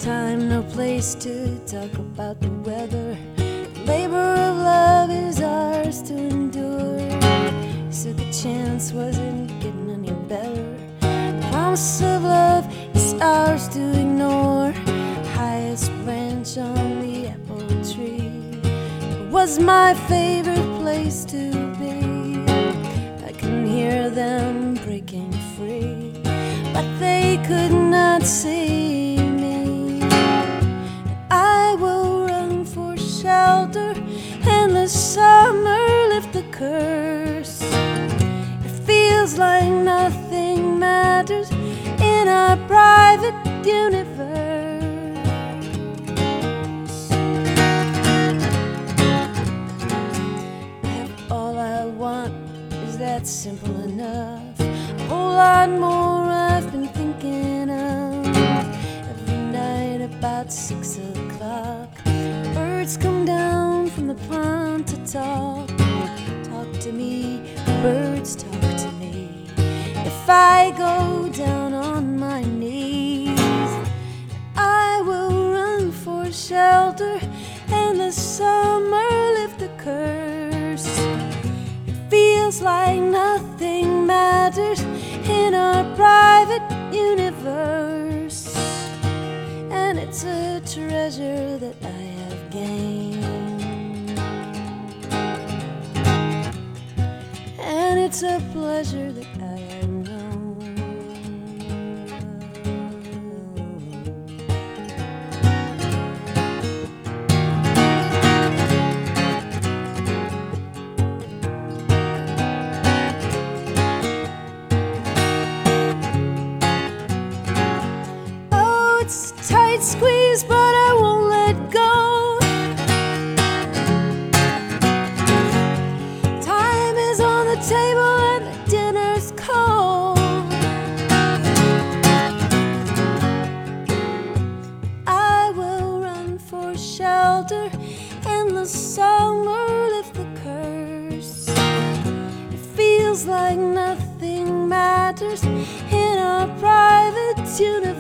time, no place to talk about the weather. The labor of love is ours to endure. So the chance wasn't getting any better. The promise of love is ours to ignore. Highest branch on the apple tree. It was my favorite place to be. I can hear them breaking free, but they could not see me. I will run for shelter and the summer lift the curse. It feels like nothing matters in our private universe. All I want is that simple enough. A whole lot more I've been thinking of. Every night about 6 o'clock, birds come down from the pond to talk. Talk to me, birds talk to me. If I go down on my knees, I will run for shelter and the summer lift the curse. It feels like nothing matters in our private universe, and it's a treasure that I have gained, and it's a pleasure that I have known. It's a tight squeeze, but I won't let go. Time is on the table and the dinner's cold. I will run for shelter and the summer lift the curse. It feels like nothing matters in our private universe.